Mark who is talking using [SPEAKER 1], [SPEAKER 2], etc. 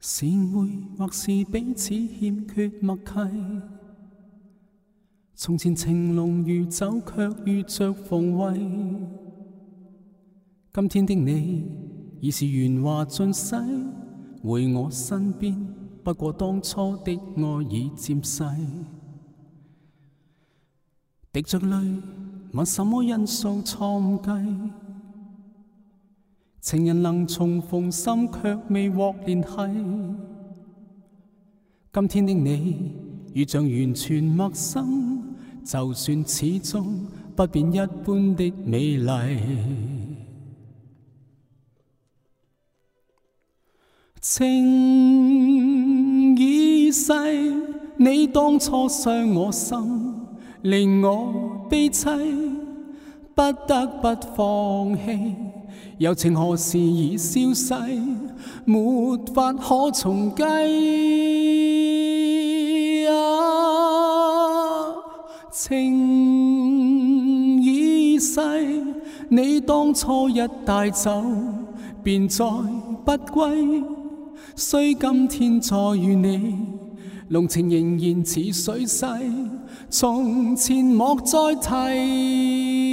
[SPEAKER 1] 是會或是彼此欠缺默契，從前情濃如酒，卻遇着逢畏。今天的你已是鉛華盡洗，回我身邊，不過當初的愛已漸逝。滴着淚，問什麼因素錯誤計？情人能重逢，心卻未獲聯繫。今天的你如像完全陌生，就算始終不變一般的美麗。情已逝，你當初傷我心，令我悲凄，不得不放棄。柔情何時已消逝，沒法可重計。情已逝，你當初一帶走，便再不歸。雖今天再遇你，濃情仍然似水逝，從前莫再提。